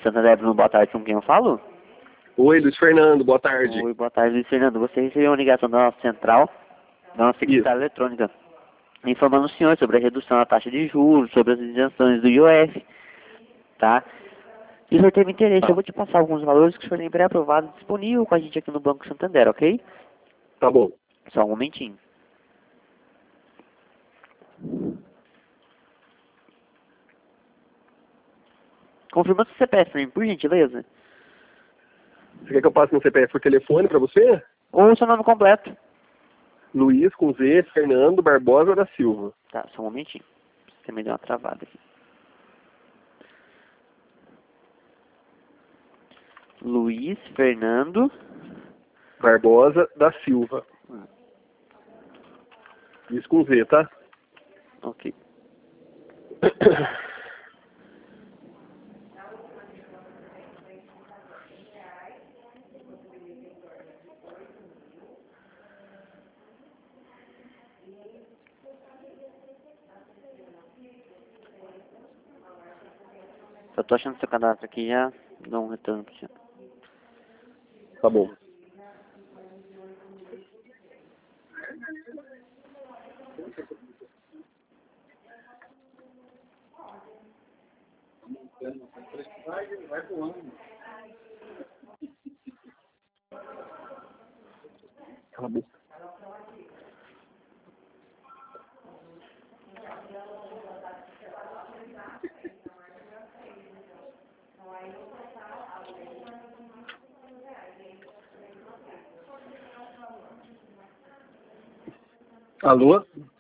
Santander, boa tarde, com quem eu falo? Oi, Luiz Fernando, boa tarde. Oi, boa tarde, Luiz Fernando. Você recebeu uma ligação da nossa central, da nossa secretária eletrônica, informando o senhor sobre a redução da taxa de juros, sobre as isenções do IOF, tá? Se o senhor teve interesse, eu vou te passar alguns valores que o senhor tem pré-aprovado disponível com a gente aqui no Banco Santander, ok? Tá bom. Só um momentinho. Confirma seu CPF pra mim, por gentileza. Você quer que eu passe meu CPF por telefone pra você? Ou o seu nome completo. Luiz com Z, Fernando Barbosa da Silva. Tá, só um momentinho. Você me deu uma travada aqui. Luiz Fernando Barbosa da Silva. Luiz com Z, tá? Ok. Eu tô achando seu cadastro aqui, já dou um retorno pro senhor. Tá bom. Vai voando. Cala a boca. Alô?